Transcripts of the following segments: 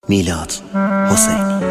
میلاد حسینی.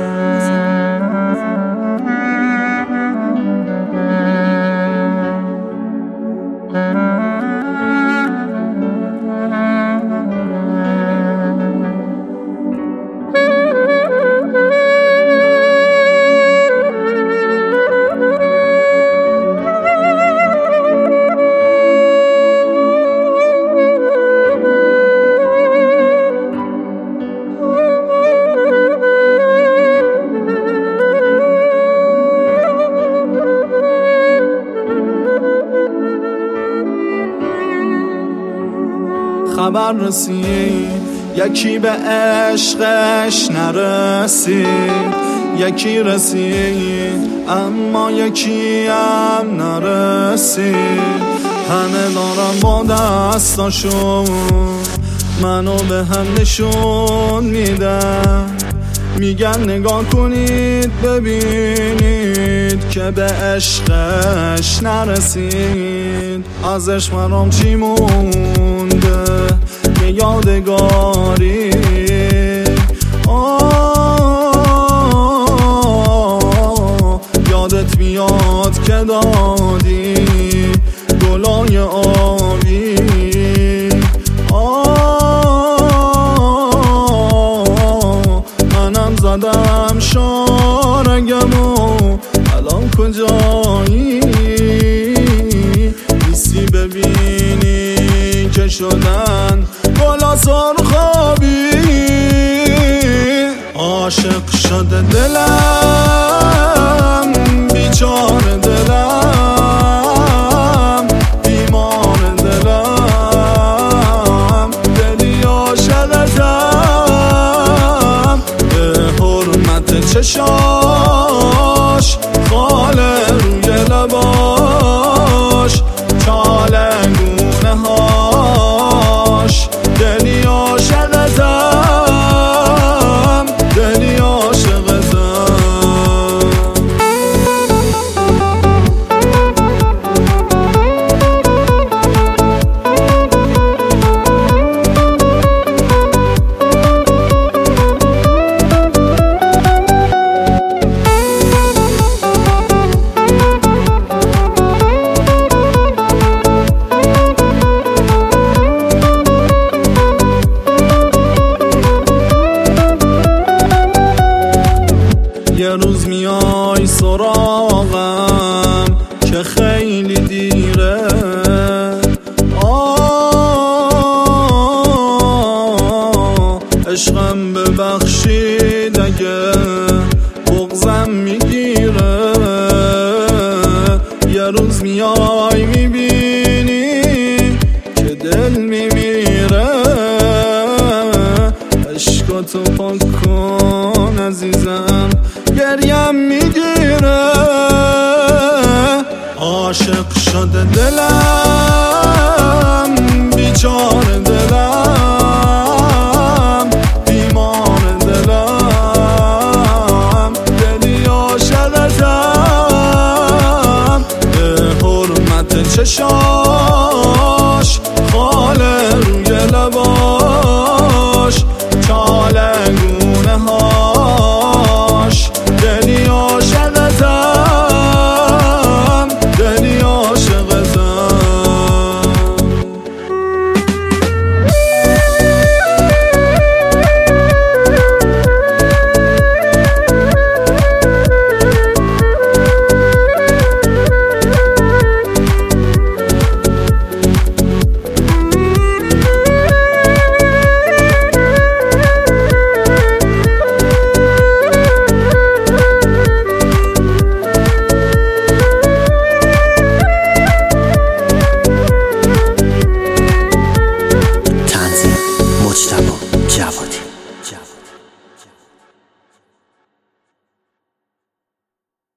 خبر رسید یکی به عشقش نرسید، یکی رسید اما یکی هم نرسید. همه دارم با دستاشون منو به هم نشون میدن، میگن نگاه کنید ببینید که به عشقش نرسید. ازش برام چی مونده یه یادگاری، یادت میاد که دادی گلای آبی، منم زدم شارگمو الان کجایی؟ نیستی ببینی که شدن گلا سرخابی. عاشق شده دلم بیچاره دلم، بیمار دلم، دلی عاشقتم به حرمت چشاش، خاله روی لباش، چالنگونه هاش، دلی عاشقتم، دلی عاشقتم. یه روز میای سراغم که خیلی دیره، عشقم ببخشید اگه بغضم میگیره. یه روز میای میبینی که دل میمیره، عشقاتو پاک کن عزیزم گریم میگیره. عاشق شده دلم بیچاره دلم،